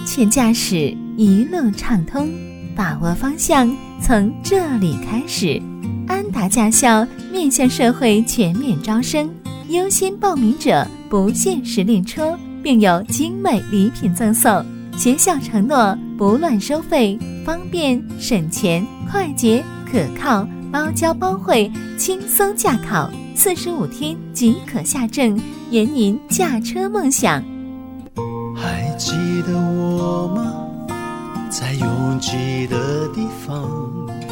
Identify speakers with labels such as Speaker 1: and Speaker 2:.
Speaker 1: 全驾驶一路畅通，把握方向从这里开始。安达驾校面向社会全面招生，优先报名者不限时令车，并有精美礼品赠送。学校承诺不乱收费，方便省钱快捷可靠，包教包会，轻松驾考，45天即可下证，圆您驾车梦想。
Speaker 2: 还记得我吗？在拥挤的地方，